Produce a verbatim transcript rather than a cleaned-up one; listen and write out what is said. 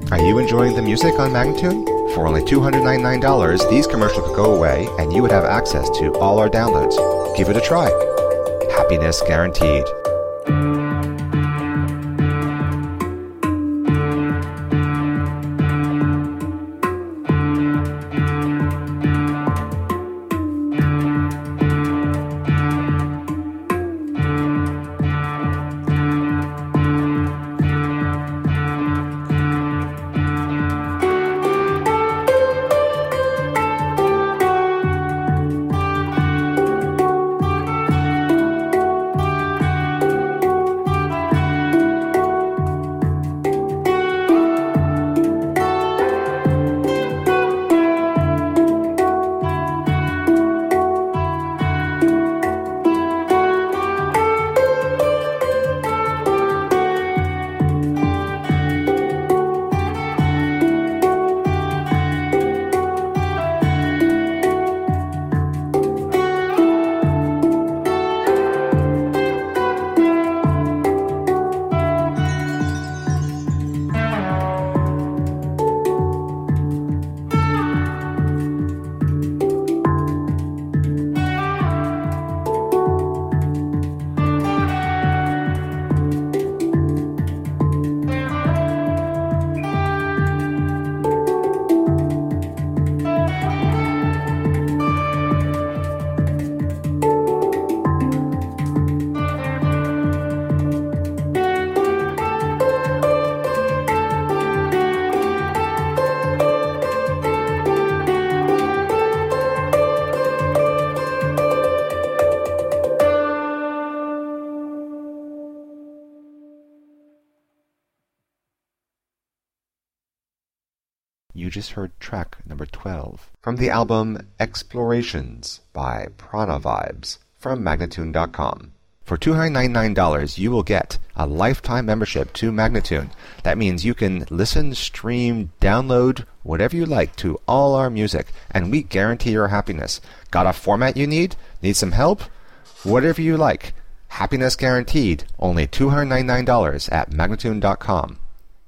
Are you enjoying the music on Magnatune? For only two hundred ninety-nine dollars, these commercials could go away and you would have access to all our downloads. Give it a try. Happiness guaranteed. You just heard track number twelve from the album Explorations by Prana Vibes from Magnatune dot com. For two hundred ninety-nine dollars, you will get a lifetime membership to Magnatune. That means you can listen, stream, download, whatever you like to all our music, and we guarantee your happiness. Got a format you need? Need some help? Whatever you like. Happiness guaranteed. Only two hundred ninety-nine dollars at Magnatune dot com.